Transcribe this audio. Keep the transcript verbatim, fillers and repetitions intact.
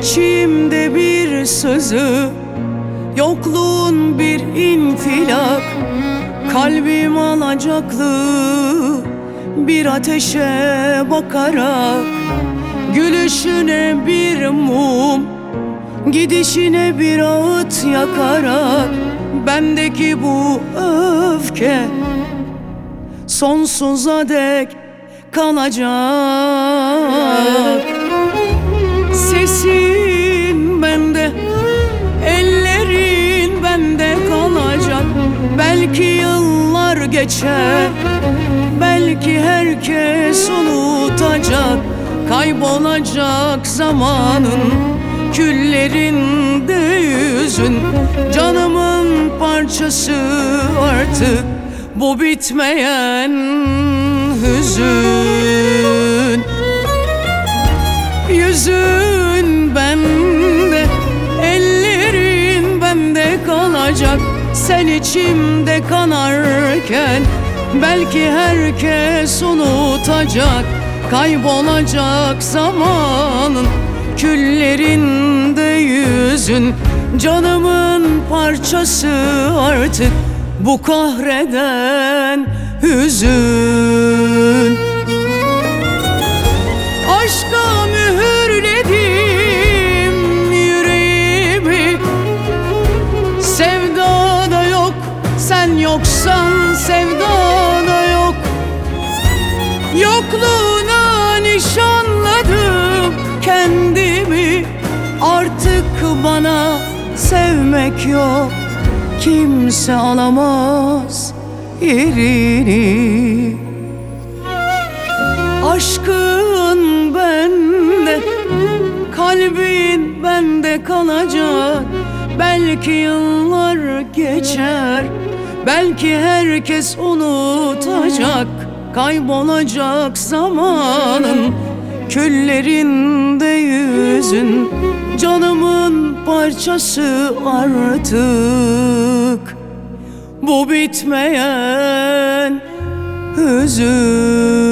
İçimde bir sızı, yokluğun bir infilak. Kalbim alacaklı bir ateşe bakarak, gülüşüne bir mum, gidişine bir ağıt yakarak, bendeki bu öfke sonsuza dek kalacak. Sesin bende, ellerin bende kalacak. Belki yıllar geçer, belki herkes unutacak. Kaybolacak zamanın küllerinde yüzün. Canımın parçası artık bu bitmeyen hüzün. Yüzün bende, ellerin bende kalacak. Sen içimde kanarken belki herkes unutacak. Kaybolacak zamanın küllerinde yüzün. Canımın parçası artık bu kahreden hüzün. Aşka mühürledim yüreğimi, sevdada yok, sen yoksan sevdada yok. Yokluğuna nişanladım kendimi, artık bana sevmek yok. Kimse alamaz yerini. Aşkın bende, kalbin bende kalacak. Belki yıllar geçer, belki herkes unutacak. Kaybolacak zamanın küllerinde yüzün. Canımın parçası artık bu bitmeyen hüzün.